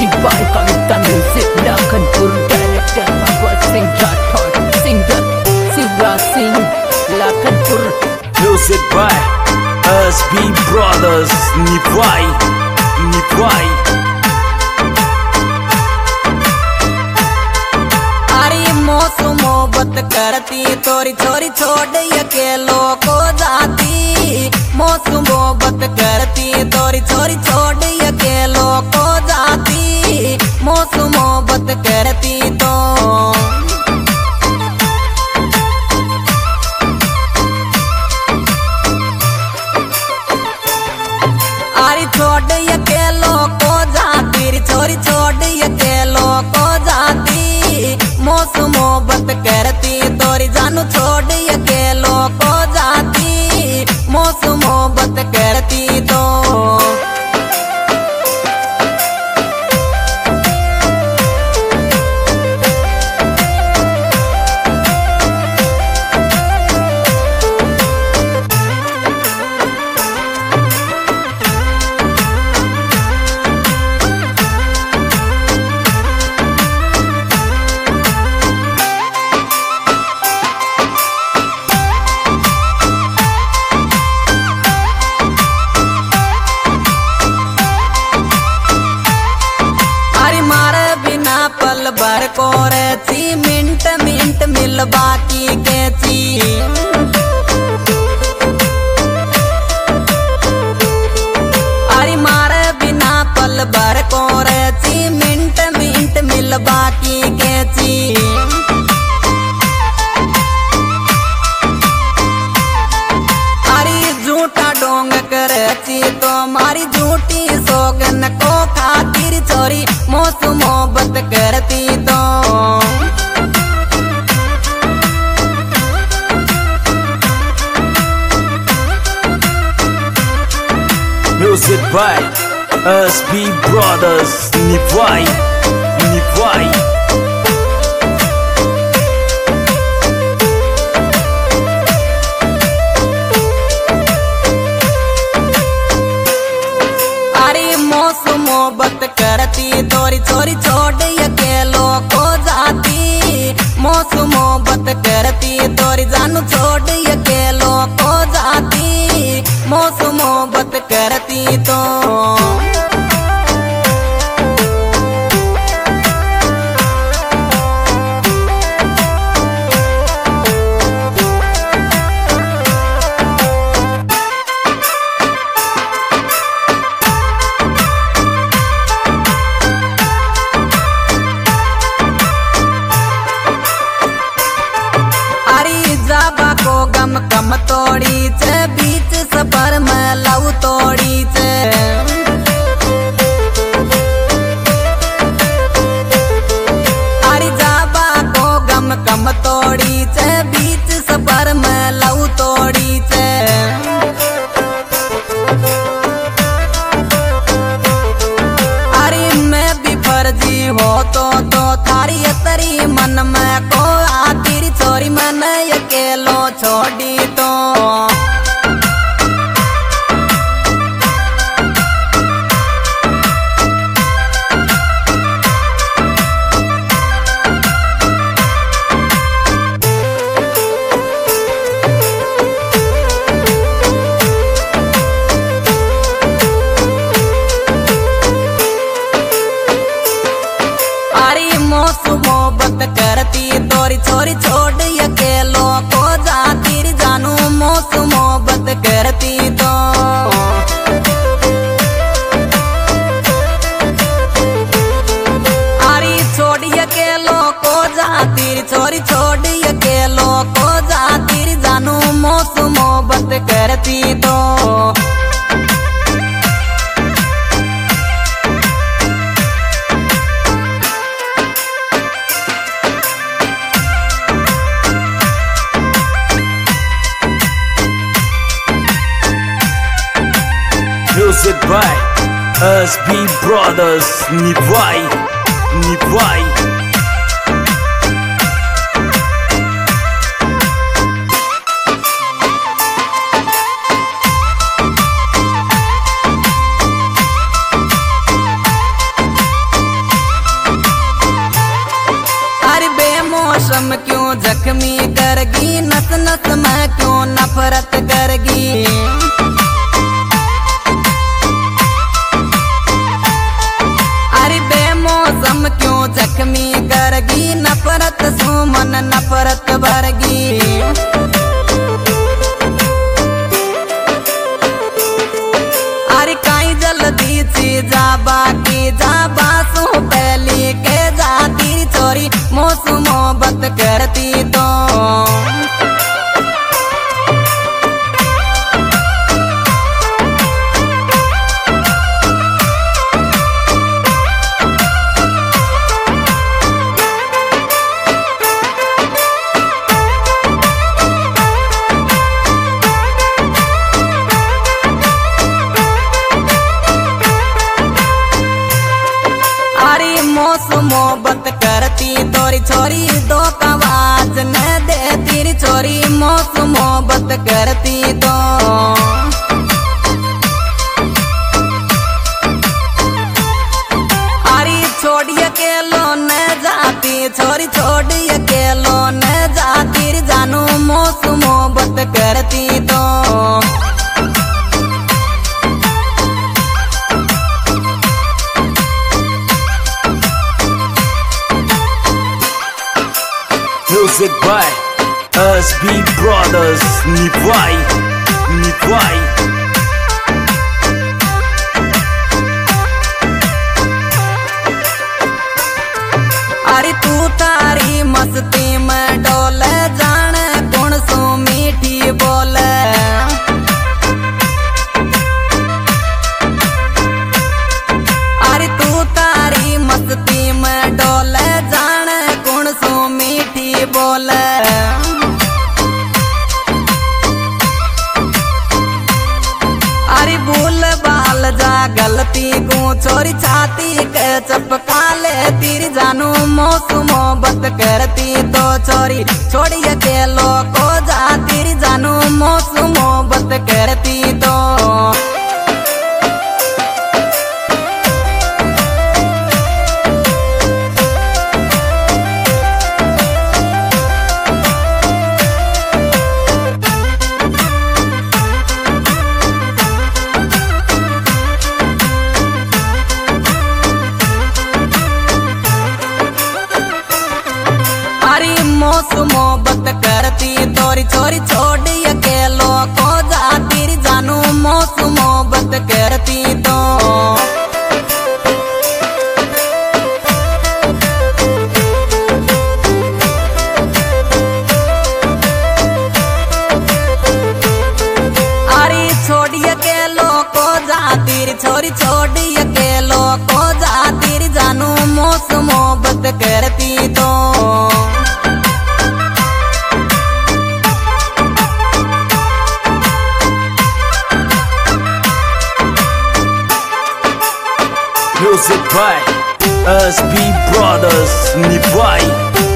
Music by Kavita music Lakhanpur director Bhagwat Singh Rathore singer Shivraj Singh Lakhanpur music by SB Brothers निभाई अरे मौसम मोहब्बत करती तोरी छोरी छोड़ अकेलो को जाती मौसम मोहब्बत करती तोरी छोरी छोड़ अकेलो को जाती मौसम मोहब्बत करती तो अरे छोड़ अकेलो को जाती छोरी छोड़ अकेलो को जाती मौसम मोहब्बत करती तोरी जानू छोड़ अकेलो को जाती मौसम मोहब्बत करती तो भर को ची मिंट मिल बाकी के ची अरे मारे बिना पल भर को ची मिंट मिल बाकी के ची अरे झूठा डोंग करे ची तो मारी झूठी सोगन को खातिर छोरी मौसम मोहब्बत करती तो म्यूजिक बाय SB Brothers निभाई मोहब्बत करती तोरी छोरी छोड़ अकेलो को जाती मौसम मोहब्बत करती तोरी जानू छोड़ अकेलो को जाती मौसम मोहब्बत करती तो गम कम तोड़ी चे बीच सफर में लव तोड़ी चे अरे जाबा को गम कम तोड़ी चे बीच सफर में लव तोड़ी चे अरे मैं भी फर्जी हो तो थारी तरी मन में को आखिर छोरी मन अकेलो छोड़ी तो अरे मौसम मोहब्बत करती तोरी छोरी छोड़ अकेलो को जाती जानू मौसम मोहब्बत करती तो अरे छोड़ी अकेलो को जाती छोरी छोड़ अकेलो को जाती जानू मौसम मोहब्बत करती तो म्यूजिक बाय SB Brothers निभाई नफरत करगी। अरे बेमौसम क्यों जख्मी करगी, नफरत सुमन नफरत भरगी। अरे काई जल्दी सी जाबा की जाबा सो पहली के जाती चोरी मोसू मोहब्बत करती तो। मोसू मोहब्बत करती तोरी छोरी दो आवाज न दे तेरी छोरी मोसू मोहब्बत करती तो। अरे छोड़िए के लो न जाती छोरी छोड़िए के लो न जाती जानू मोसू मोहब्बत करती तो। Music by SB Brothers Nivai. अरे तू तारी मस्ती में डोले जाने कौन सो मीठी बोले। अरे तू तारी मस्ती में डोले जाने कौन सो मीठी बोले। अरे भूल बाल जा गलती को छोरी छाती के चपका ले तेरी जानू मोसू मोहब्बत करती तो छोरी छोड़िए के लो को जा तेरी जानू मोसू मोहब्बत करती तो। मोसू मोहब्बत करती तोरी छोरी छोड़िए के लो को जा तेरी जानू मोसू मोहब्बत करती तो। अरे छोड़िए के लो को जा तेरी छोरी छोड़िए के लो को जा तेरी जानू मोसू मोहब्बत करती तो। Music by SB Brothers Nivai.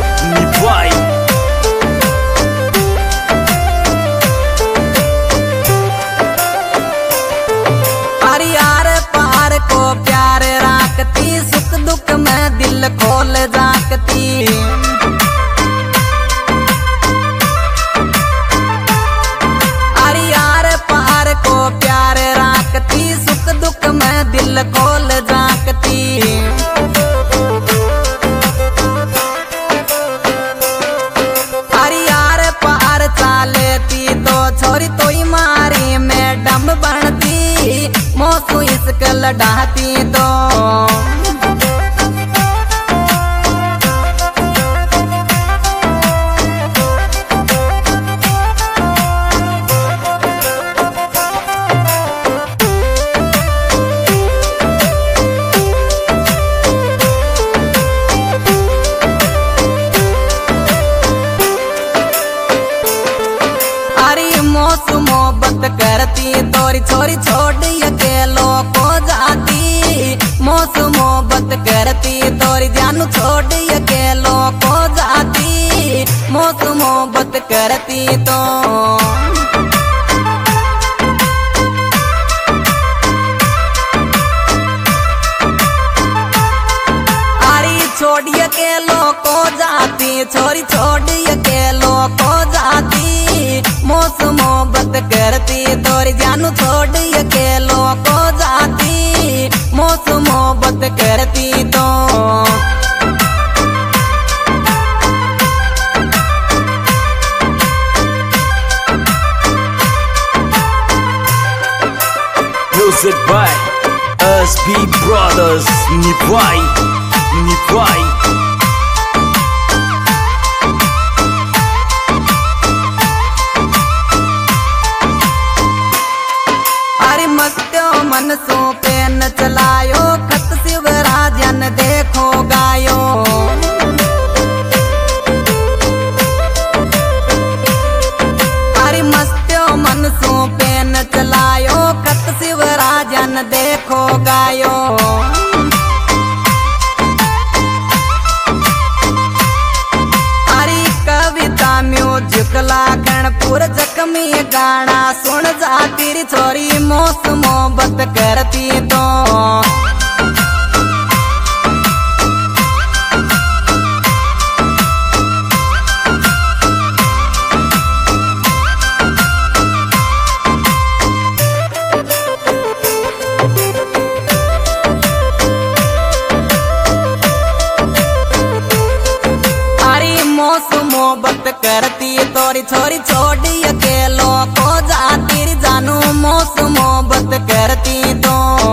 अरे यार पार को प्यार राखती सुख दुख में दिल खोल जाकती। अरे यार पार को प्यार राखती सुख दुख में दिल खोल जाकती। अरे यार पार चालेती तो छोरी तो ही मारी मैडम बनती मोसू इसक लड़ाती तो। मोसू मोहब्बत करती तोरी छोरी छोड़िए के लो को जाती मोसू मोहब्बत करती तोरी जानू छोड़िए के लो को जाती मोसू मोहब्बत करती तो। छोड़िए के लो को जाती छोरी छोड़िए के लो को जाती मोसू मोहब्बत करती तोरी जानू छोड़ अकेलो को जाती मौत मोहब्बत करती तो Music by SB Brothers Nivai अरे मस्त्यो मनसों पे न चलायो खत शिवराजन देखो गायो अरे मस्त्यो मनसों पे न चलायो खत शिवराजन देखो गायो अरे कविता म्यूजिक लाखनपुर जख्मी गाना सुन जा तेरी छोरी मौत मोहब्बत करती तो मोहब्बत करती तोरी छोरी छोड़ी अकेलो को जाती जानू मौत मोहब्बत करती तो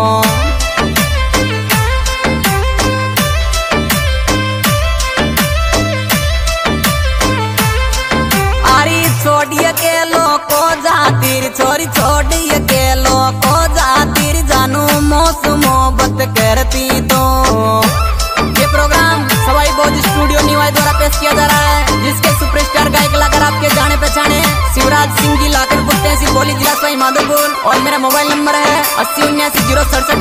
अरे छोड़ी अकेलो को जाती छोरी छोड़ी अकेलो को जाती जानू मौत मोहब्बत करती तो ये प्रोग्राम सवाई बोझ स्टूडियो निवाई द्वारा पेश किया जा रहा है जिसके सुपरस्टार गायक कलाकार आपके जाने पहचाने शिवराज सिंह जी लाकर तहसील बोली जिला सवाई माधोपुर और मेरा मोबाइल नंबर है 8079 067